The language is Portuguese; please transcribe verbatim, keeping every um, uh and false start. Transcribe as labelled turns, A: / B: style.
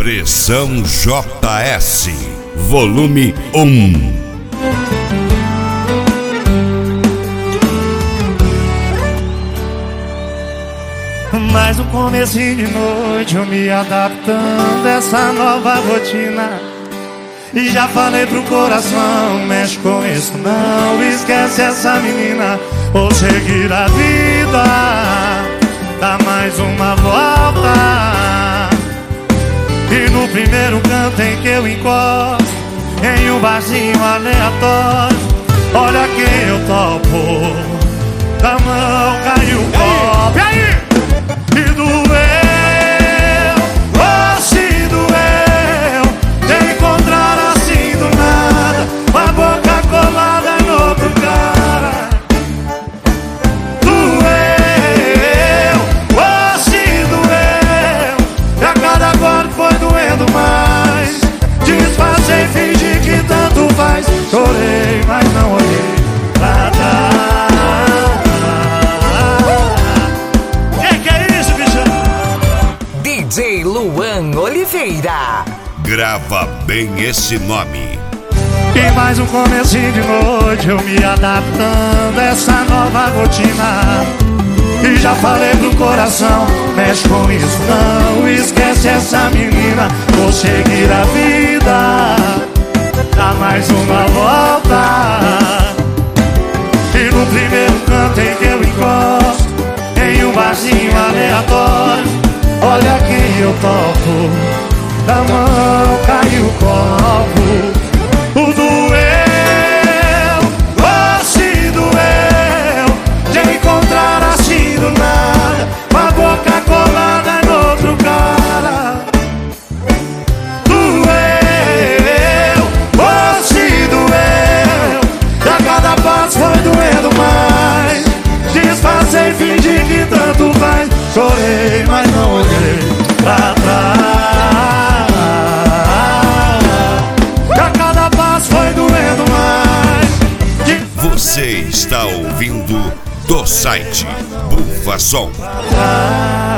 A: Pressão J S, volume um.
B: Mais um comecinho de noite, eu me adaptando a essa nova rotina. E já falei pro coração, mexe com isso não, esquece essa menina, vou seguir a vida, dá mais uma volta. E no primeiro canto em que eu encosto, em um barzinho aleatório, olha quem eu topo, da mão caiu o copo. E aí? E doeu, oh se doeu, de encontrar assim do nada, com a boca colada no outro cara. Doeu, oh se doeu, e a cada golpe foi doendo mais. Disfarcei, fingi que tanto faz, chorei, mas não olhei pra trás.
C: D J Luan Oliveira.
A: Grava bem esse nome.
B: E mais um comecinho de noite, eu me adaptando a essa nova rotina. E já falei pro coração, mexe com isso não, esquece essa menina, vou seguir a vida, dá mais uma volta. E no primeiro canto em que eu encosto, em um barzinho aleatório, olha quem eu topo, da mão caiu o copo. O doeu, oh se doeu, de encontrar assim do nada, com a boca colada no outro cara. Doeu, oh se doeu, e a cada passo foi doendo mais. Disfarcei, fingi que tanto faz, chorei, mas não olhei pra trás. E a cada passo foi doendo mais.
A: Você está ouvindo do site Bufa Som.
B: Ah.